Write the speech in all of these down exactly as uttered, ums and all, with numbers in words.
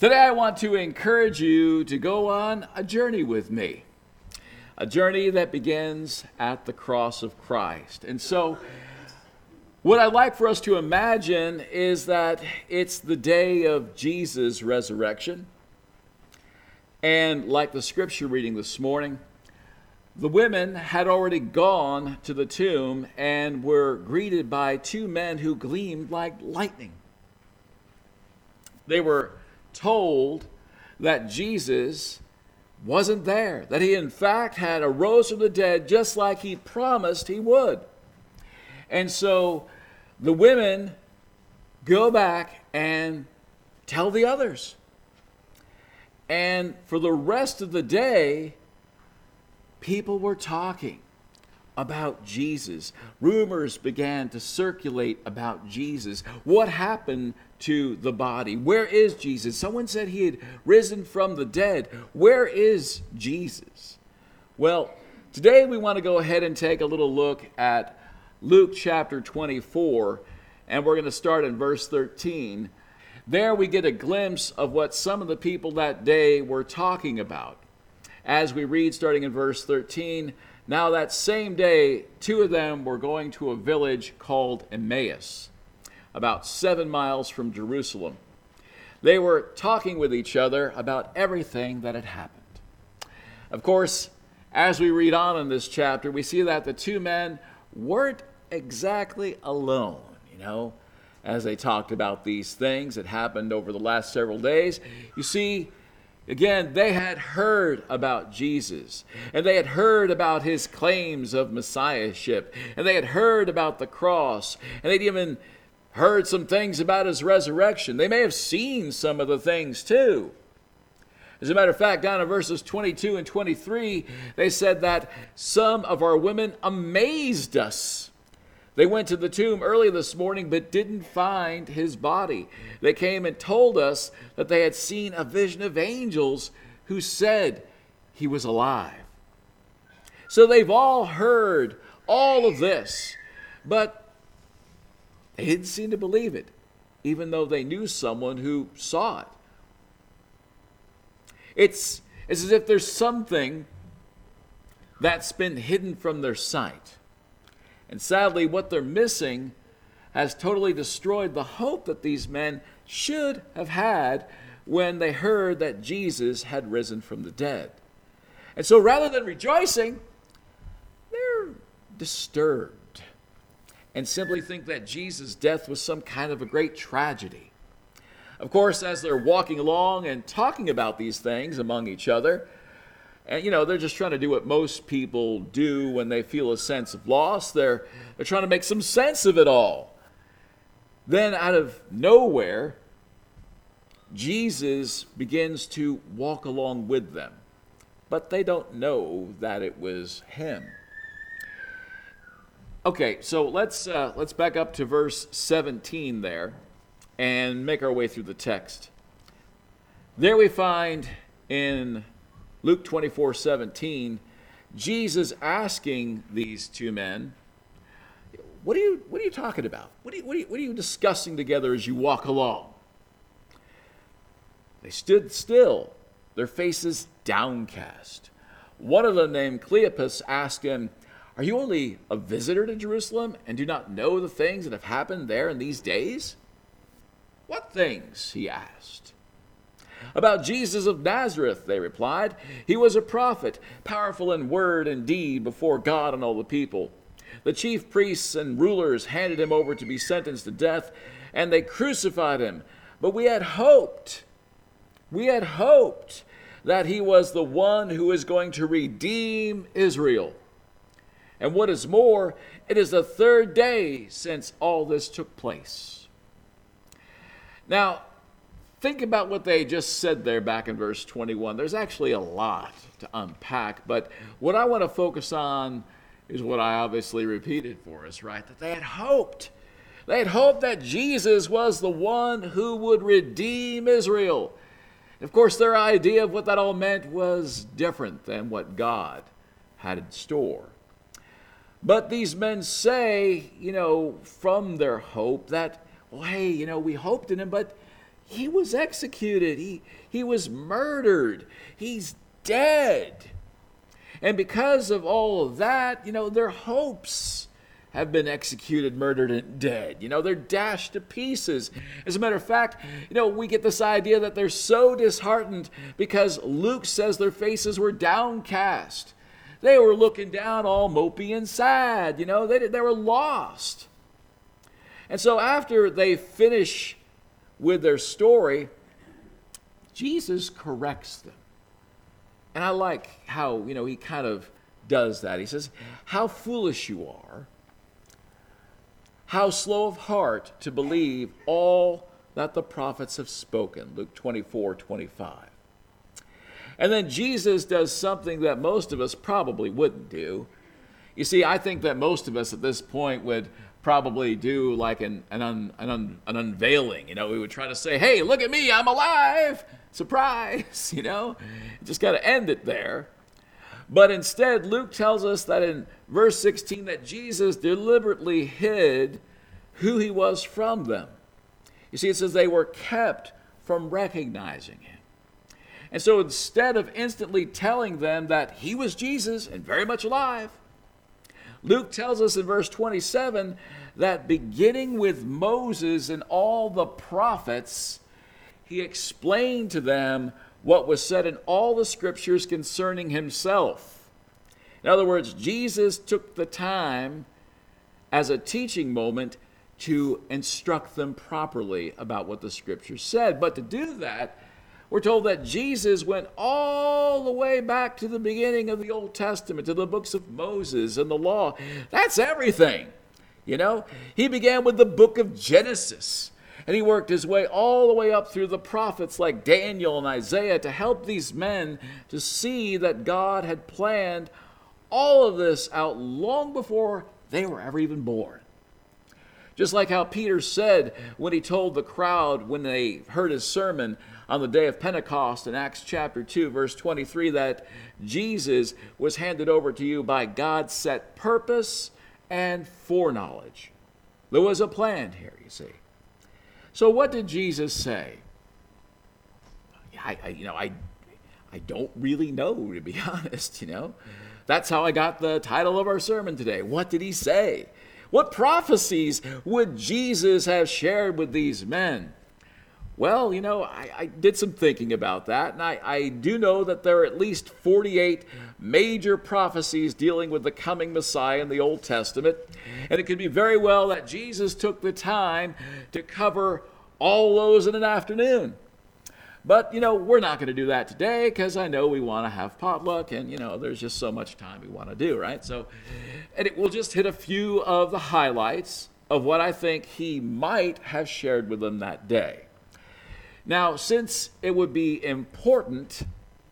Today I want to encourage you to go on a journey with me, a journey that begins at the cross of Christ. And so what I'd like for us to imagine is that it's the day of Jesus' resurrection. And like the scripture reading this morning, the women had already gone to the tomb and were greeted by two men who gleamed like lightning. They were told that Jesus wasn't there, that he in fact had arose from the dead just like he promised he would. And so the women go back and tell the others. And for the rest of the day, people were talking about Jesus. Rumors began to circulate about Jesus. What happened to the body? Where is Jesus? Someone said he had risen from the dead. Where is Jesus? Well, today we want to go ahead and take a little look at Luke chapter twenty-four, and we're going to start in verse thirteen. There we get a glimpse of what some of the people that day were talking about. As we read starting in verse thirteen, now that same day, two of them were going to a village called Emmaus, about seven miles from Jerusalem. They were talking with each other about everything that had happened. Of course, as we read on in this chapter, we see that the two men weren't exactly alone, you know, as they talked about these things that happened over the last several days. You see, again, they had heard about Jesus, and they had heard about his claims of messiahship, and they had heard about the cross, and they'd even heard some things about his resurrection. They may have seen some of the things too. As a matter of fact, down in verses twenty-two and twenty-three, they said that some of our women amazed us. They went to the tomb early this morning but didn't find his body. They came and told us that they had seen a vision of angels who said he was alive. So they've all heard all of this, but they didn't seem to believe it, even though they knew someone who saw it. It's, it's as if there's something that's been hidden from their sight. And sadly, what they're missing has totally destroyed the hope that these men should have had when they heard that Jesus had risen from the dead. And so rather than rejoicing, they're disturbed and simply think that Jesus' death was some kind of a great tragedy. Of course, as they're walking along and talking about these things among each other, and, you know, they're just trying to do what most people do when they feel a sense of loss. They're, they're trying to make some sense of it all. Then out of nowhere, Jesus begins to walk along with them. But they don't know that it was him. Okay, so let's, uh, let's back up to verse seventeen there and make our way through the text. There we find in Luke twenty-four seventeen, Jesus asking these two men, what are you, what are you talking about? What are you, what are you, what are you discussing together as you walk along? They stood still, their faces downcast. One of them, named Cleopas, asked him, are you only a visitor to Jerusalem and do not know the things that have happened there in these days? What things? He asked. About Jesus of Nazareth, they replied. He was a prophet, powerful in word and deed before God and all the people. The chief priests and rulers handed him over to be sentenced to death, and they crucified him. But we had hoped, we had hoped that he was the one who is going to redeem Israel. And what is more, it is the third day since all this took place. Now, think about what they just said there back in verse twenty-one. There's actually a lot to unpack, but what I want to focus on is what I obviously repeated for us, right? That they had hoped. They had hoped that Jesus was the one who would redeem Israel. Of course, their idea of what that all meant was different than what God had in store. But these men say, you know, from their hope that, well, hey, you know, we hoped in him, but he was executed. He, he was murdered. He's dead. And because of all of that, you know, their hopes have been executed, murdered, and dead. You know, they're dashed to pieces. As a matter of fact, you know, we get this idea that they're so disheartened because Luke says their faces were downcast. They were looking down all mopey and sad. You know, they, they were lost. And so after they finish with their story, Jesus corrects them. And I like how, you know, he kind of does that. He says, how foolish you are, how slow of heart to believe all that the prophets have spoken. Luke twenty-four twenty-five. And then Jesus does something that most of us probably wouldn't do. You see, I think that most of us at this point would probably do like an, an, un, an, un, an unveiling. You know, we would try to say, hey, look at me, I'm alive. Surprise, you know. Just got to end it there. But instead, Luke tells us that in verse sixteen that Jesus deliberately hid who he was from them. You see, it says they were kept from recognizing him. And so instead of instantly telling them that he was Jesus and very much alive, Luke tells us in verse twenty-seven that beginning with Moses and all the prophets, he explained to them what was said in all the scriptures concerning himself. In other words, Jesus took the time as a teaching moment to instruct them properly about what the scriptures said. But to do that, we're told that Jesus went all the way back to the beginning of the Old Testament, to the books of Moses and the law. That's everything. You know, he began with the book of Genesis. And he worked his way all the way up through the prophets like Daniel and Isaiah to help these men to see that God had planned all of this out long before they were ever even born. Just like how Peter said when he told the crowd when they heard his sermon on the day of Pentecost in Acts chapter two, verse twenty-three, that Jesus was handed over to you by God's set purpose and foreknowledge. There was a plan here, you see. So what did Jesus say? I, I, you know, I, I don't really know, to be honest, you know. That's how I got the title of our sermon today. What did he say? What prophecies would Jesus have shared with these men? Well, you know, I, I did some thinking about that, and I, I do know that there are at least forty-eight major prophecies dealing with the coming Messiah in the Old Testament, and it could be very well that Jesus took the time to cover all those in an afternoon. But, you know, we're not going to do that today because I know we want to have potluck, and, you know, there's just so much time we want to do, right? So, and it will just hit a few of the highlights of what I think he might have shared with them that day. Now, since it would be important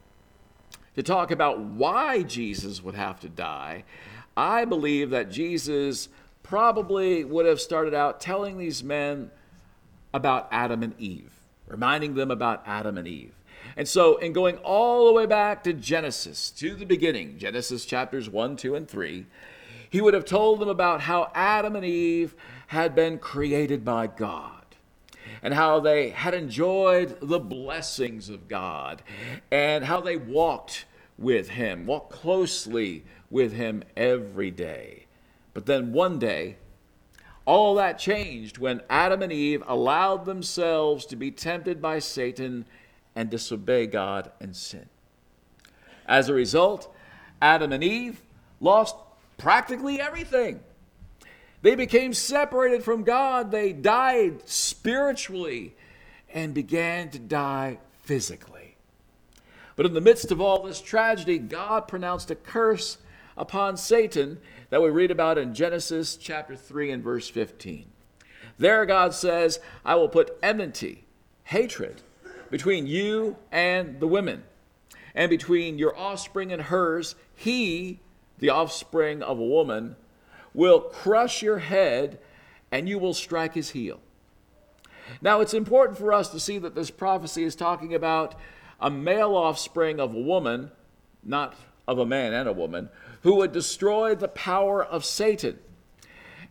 to talk about why Jesus would have to die, I believe that Jesus probably would have started out telling these men about Adam and Eve, reminding them about Adam and Eve. And so in going all the way back to Genesis, to the beginning, Genesis chapters one, two, and three, he would have told them about how Adam and Eve had been created by God, and how they had enjoyed the blessings of God, and how they walked with him, walked closely with him every day. But then one day, all that changed when Adam and Eve allowed themselves to be tempted by Satan and disobey God and sin. As a result, Adam and Eve lost practically everything. They became separated from God. They died spiritually and began to die physically. But in the midst of all this tragedy, God pronounced a curse upon Satan that we read about in Genesis chapter three and verse fifteen. There God says, I will put enmity, hatred, between you and the women, and between your offspring and hers. He, the offspring of a woman, will crush your head, and you will strike his heel. Now, it's important for us to see that this prophecy is talking about a male offspring of a woman, not of a man and a woman, who would destroy the power of Satan.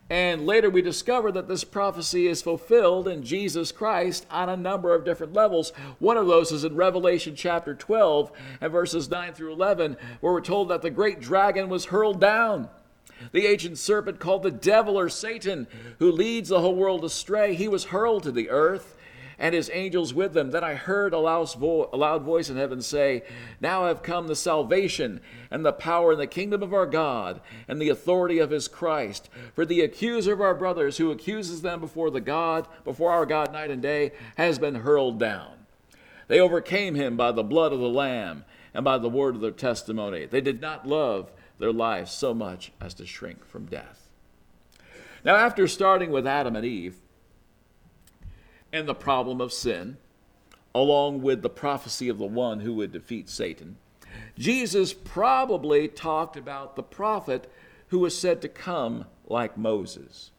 And later we discover that this prophecy is fulfilled in Jesus Christ on a number of different levels. One of those is in Revelation chapter twelve and verses nine through eleven, where we're told that the great dragon was hurled down. The ancient serpent called the devil or Satan, who leads the whole world astray, he was hurled to the earth, and his angels with them. Then I heard a loud, vo- a loud voice in heaven say, now have come the salvation and the power and the kingdom of our God and the authority of his Christ. For the accuser of our brothers, who accuses them before the God, before our God night and day, has been hurled down. They overcame him by the blood of the Lamb and by the word of their testimony. They did not love their lives so much as to shrink from death. Now, after starting with Adam and Eve, and the problem of sin, along with the prophecy of the one who would defeat Satan, Jesus probably talked about the prophet who was said to come like Moses.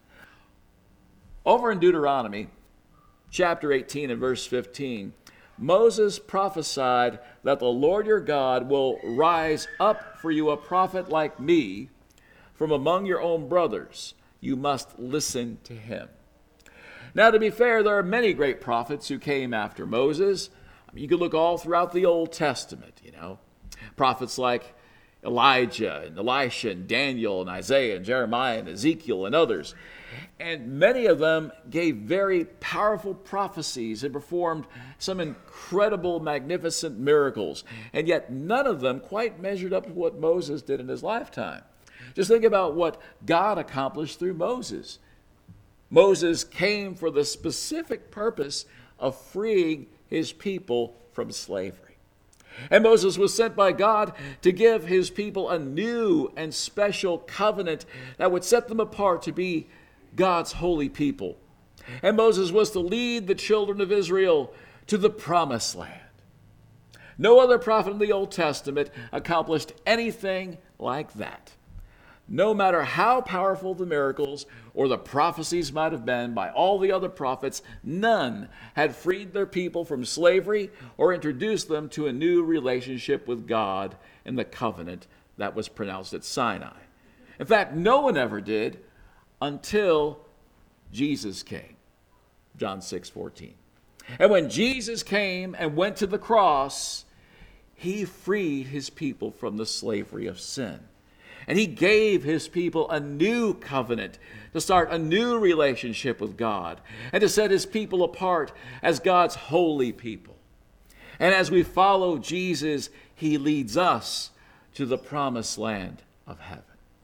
Over in Deuteronomy chapter eighteen and verse fifteen, Moses prophesied that the Lord your God will rise up for you a prophet like me from among your own brothers. You must listen to him. Now, to be fair, there are many great prophets who came after Moses. I mean, you could look all throughout the Old Testament, you know. Prophets like Elijah and Elisha and Daniel and Isaiah and Jeremiah and Ezekiel and others. And many of them gave very powerful prophecies and performed some incredible, magnificent miracles. And yet none of them quite measured up to what Moses did in his lifetime. Just think about what God accomplished through Moses. Moses came for the specific purpose of freeing his people from slavery. And Moses was sent by God to give his people a new and special covenant that would set them apart to be God's holy people. And Moses was to lead the children of Israel to the promised land. No other prophet in the Old Testament accomplished anything like that. No matter how powerful the miracles or the prophecies might have been by all the other prophets, none had freed their people from slavery or introduced them to a new relationship with God in the covenant that was pronounced at Sinai. In fact, no one ever did until Jesus came. John six fourteen. And when Jesus came and went to the cross, he freed his people from the slavery of sin. And he gave his people a new covenant to start a new relationship with God and to set his people apart as God's holy people. And as we follow Jesus, he leads us to the promised land of heaven.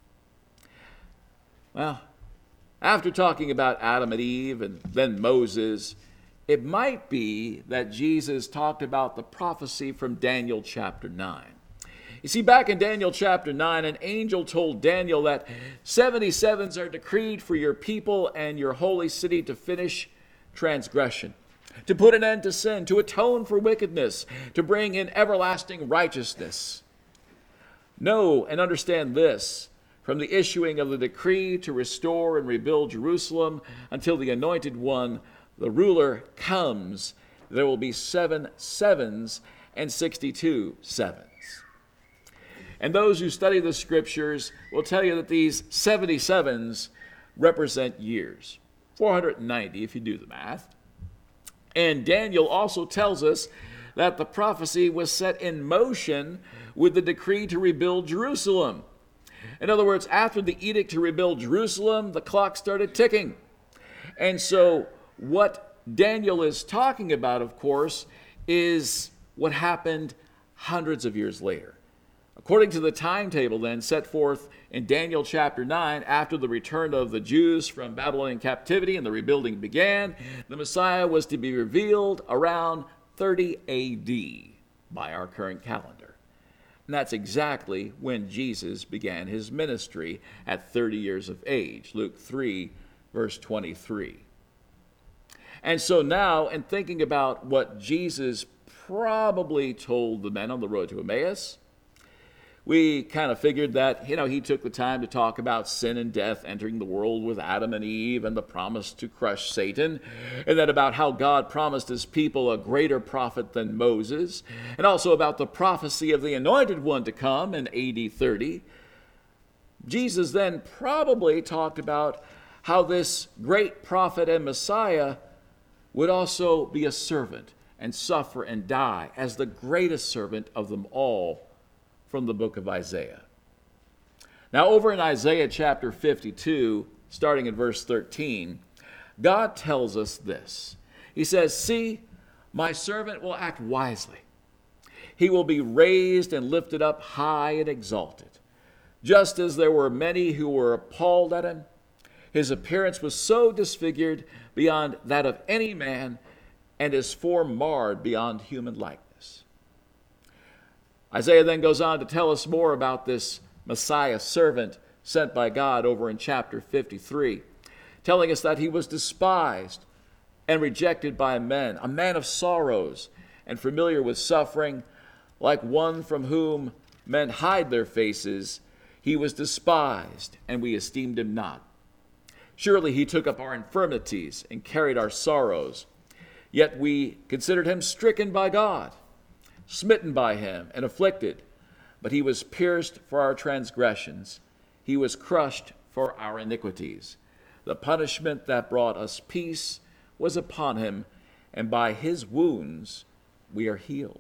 Well, after talking about Adam and Eve and then Moses, it might be that Jesus talked about the prophecy from Daniel chapter nine. You see, back in Daniel chapter nine, an angel told Daniel that seventy-sevens are decreed for your people and your holy city to finish transgression, to put an end to sin, to atone for wickedness, to bring in everlasting righteousness. Know and understand this: from the issuing of the decree to restore and rebuild Jerusalem until the Anointed One, the ruler, comes, there will be seven sevens and sixty-two sevens. And those who study the scriptures will tell you that these seventy-sevens represent years, four hundred ninety if you do the math. And Daniel also tells us that the prophecy was set in motion with the decree to rebuild Jerusalem. In other words, after the edict to rebuild Jerusalem, the clock started ticking. And so what Daniel is talking about, of course, is what happened hundreds of years later. According to the timetable then set forth in Daniel chapter nine, after the return of the Jews from Babylonian captivity and the rebuilding began, the Messiah was to be revealed around thirty A D by our current calendar. And that's exactly when Jesus began his ministry at thirty years of age, Luke three, verse twenty-three. And so now, in thinking about what Jesus probably told the men on the road to Emmaus, we kind of figured that, you know, he took the time to talk about sin and death entering the world with Adam and Eve and the promise to crush Satan, and then about how God promised his people a greater prophet than Moses, and also about the prophecy of the Anointed One to come in A D thirty. Jesus then probably talked about how this great prophet and Messiah would also be a servant and suffer and die as the greatest servant of them all from the book of Isaiah. Now, over in Isaiah chapter fifty-two, starting in verse thirteen, God tells us this. He says, "See, my servant will act wisely. He will be raised and lifted up high and exalted. Just as there were many who were appalled at him, his appearance was so disfigured beyond that of any man, and his form marred beyond human likeness." Isaiah then goes on to tell us more about this Messiah servant sent by God over in chapter fifty-three, telling us that he was despised and rejected by men, a man of sorrows and familiar with suffering, like one from whom men hide their faces. He was despised, and we esteemed him not. Surely he took up our infirmities and carried our sorrows. Yet we considered him stricken by God, smitten by him, and afflicted. But he was pierced for our transgressions. He was crushed for our iniquities. The punishment that brought us peace was upon him, and by his wounds we are healed.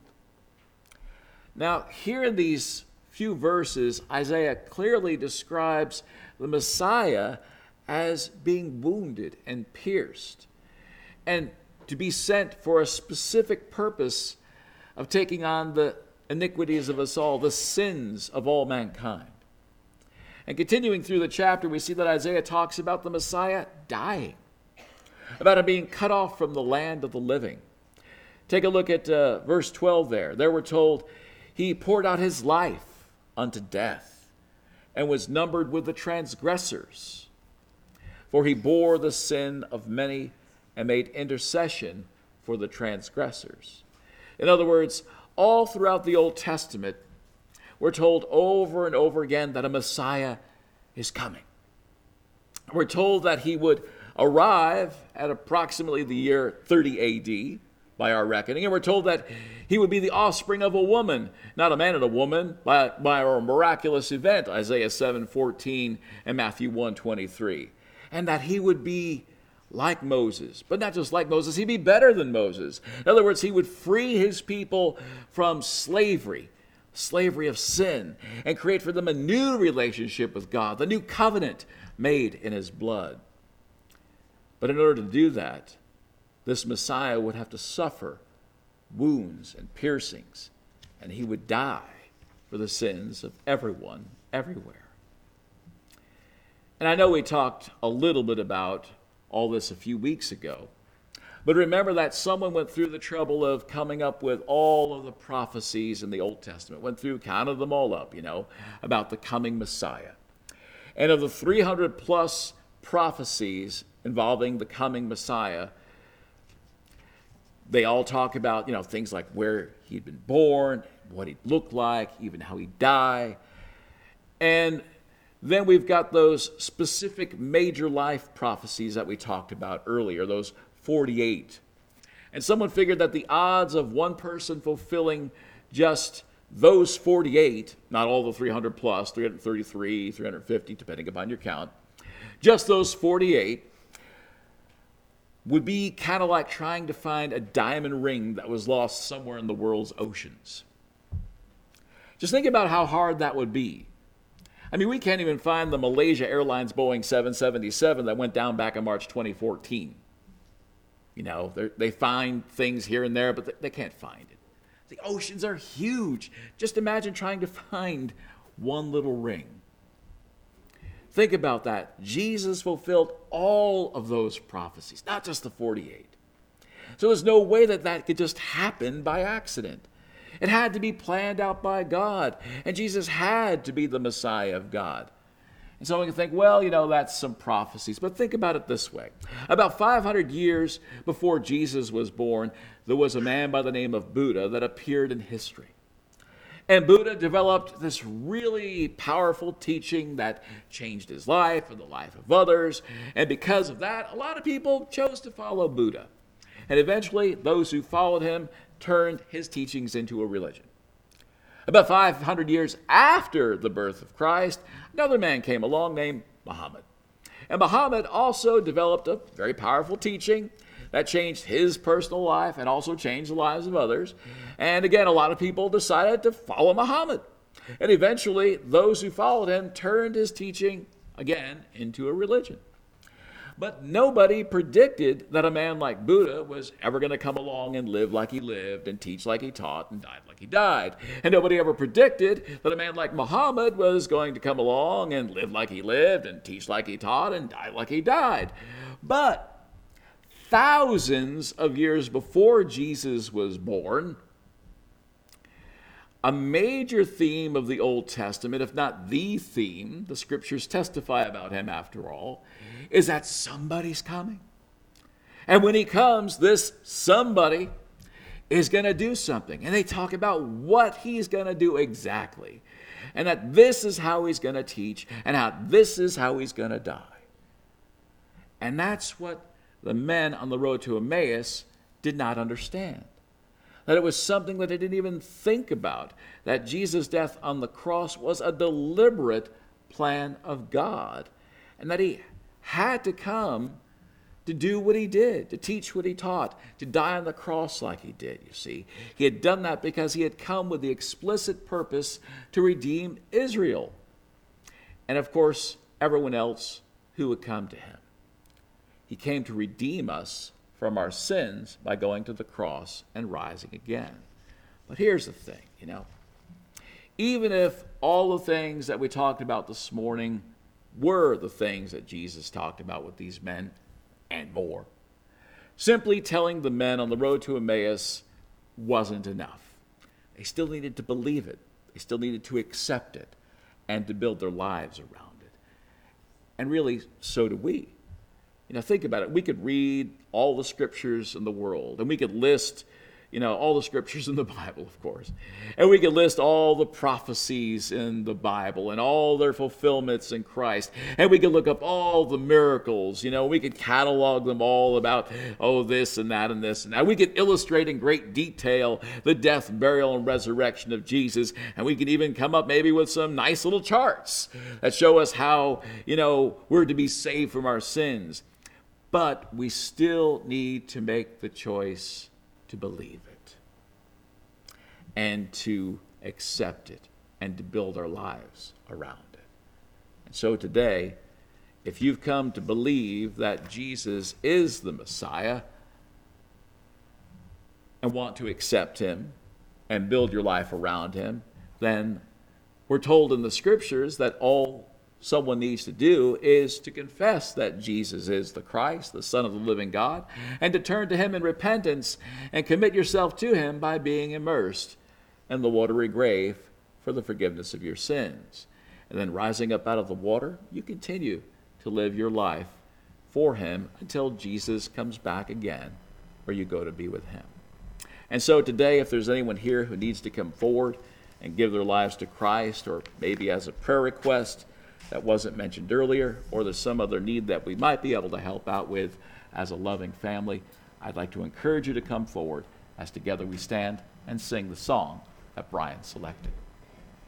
Now, here in these few verses, Isaiah clearly describes the Messiah as being wounded and pierced, and to be sent for a specific purpose of taking on the iniquities of us all, the sins of all mankind. And continuing through the chapter, we see that Isaiah talks about the Messiah dying, about him being cut off from the land of the living. Take a look at uh, verse twelve there. There we're told, "He poured out his life unto death, and was numbered with the transgressors. For he bore the sin of many, and made intercession for the transgressors." In other words, all throughout the Old Testament, we're told over and over again that a Messiah is coming. We're told that he would arrive at approximately the year thirty A D by our reckoning, and we're told that he would be the offspring of a woman, not a man and a woman, by, by a miraculous event, Isaiah seven fourteen and Matthew one twenty-three, and that he would be like Moses, but not just like Moses, he'd be better than Moses. In other words, he would free his people from slavery, slavery of sin, and create for them a new relationship with God, the new covenant made in his blood. But in order to do that, this Messiah would have to suffer wounds and piercings, and he would die for the sins of everyone, everywhere. And I know we talked a little bit about all this a few weeks ago, but remember that someone went through the trouble of coming up with all of the prophecies in the Old Testament, went through, counted them all up, you know, about the coming Messiah. And of the three hundred plus prophecies involving the coming Messiah, they all talk about, you know, things like where he'd been born, what he'd look like, even how he'd die. And then we've got those specific major life prophecies that we talked about earlier, those forty-eight. And someone figured that the odds of one person fulfilling just those forty-eight, not all the three hundred plus, three hundred thirty-three, three hundred fifty, depending upon your count, just those forty-eight would be kind of like trying to find a diamond ring that was lost somewhere in the world's oceans. Just think about how hard that would be. I mean, we can't even find the Malaysia Airlines Boeing seven seventy-seven that went down back in March twenty fourteen. You know, they find things here and there, but they can't find it. The oceans are huge. Just imagine trying to find one little ring. Think about that. Jesus fulfilled all of those prophecies, not just the forty-eight. So there's no way that that could just happen by accident. It had to be planned out by God, and Jesus had to be the Messiah of God. And someone can think, well, you know, that's some prophecies. But think about it this way. About five hundred years before Jesus was born, there was a man by the name of Buddha that appeared in history. And Buddha developed this really powerful teaching that changed his life and the life of others. And because of that, a lot of people chose to follow Buddha. And eventually, those who followed him turned his teachings into a religion. About five hundred years after the birth of Christ, another man came along named Muhammad. And Muhammad also developed a very powerful teaching that changed his personal life and also changed the lives of others. And again, a lot of people decided to follow Muhammad. And eventually, those who followed him turned his teaching, again, into a religion. But nobody predicted that a man like Buddha was ever going to come along and live like he lived and teach like he taught and died like he died. And nobody ever predicted that a man like Muhammad was going to come along and live like he lived and teach like he taught and die like he died. But thousands of years before Jesus was born, a major theme of the Old Testament, if not the theme, the scriptures testify about him after all, is that somebody's coming. And when he comes, this somebody is going to do something. And they talk about what he's going to do exactly. And that this is how he's going to teach, and how this is how he's going to die. And that's what the men on the road to Emmaus did not understand. That it was something that they didn't even think about, that Jesus' death on the cross was a deliberate plan of God, and that he had to come to do what he did, to teach what he taught, to die on the cross like he did, you see. He had done that because he had come with the explicit purpose to redeem Israel, and of course, everyone else who would come to him. He came to redeem us from our sins by going to the cross and rising again. But here's the thing, you know. Even if all the things that we talked about this morning were the things that Jesus talked about with these men and more, simply telling the men on the road to Emmaus wasn't enough. They still needed to believe it. They still needed to accept it and to build their lives around it. And really, so do we. You know, think about it. We could read all the scriptures in the world, and we could list, you know, all the scriptures in the Bible, of course. And we could list all the prophecies in the Bible and all their fulfillments in Christ. And we could look up all the miracles, you know, we could catalog them all about, oh, this and that and this and that. We could illustrate in great detail the death, burial, and resurrection of Jesus. And we could even come up maybe with some nice little charts that show us how, you know, we're to be saved from our sins. But we still need to make the choice to believe it and to accept it and to build our lives around it. And so today, if you've come to believe that Jesus is the Messiah and want to accept him and build your life around him, then we're told in the scriptures that all someone needs to do is to confess that Jesus is the Christ, the Son of the living God, and to turn to him in repentance and commit yourself to him by being immersed in the watery grave for the forgiveness of your sins. And then rising up out of the water, you continue to live your life for him until Jesus comes back again, or you go to be with him. And so today, if there's anyone here who needs to come forward and give their lives to Christ, or maybe as a prayer request that wasn't mentioned earlier, or there's some other need that we might be able to help out with as a loving family, I'd like to encourage you to come forward as together we stand and sing the song that Brian selected.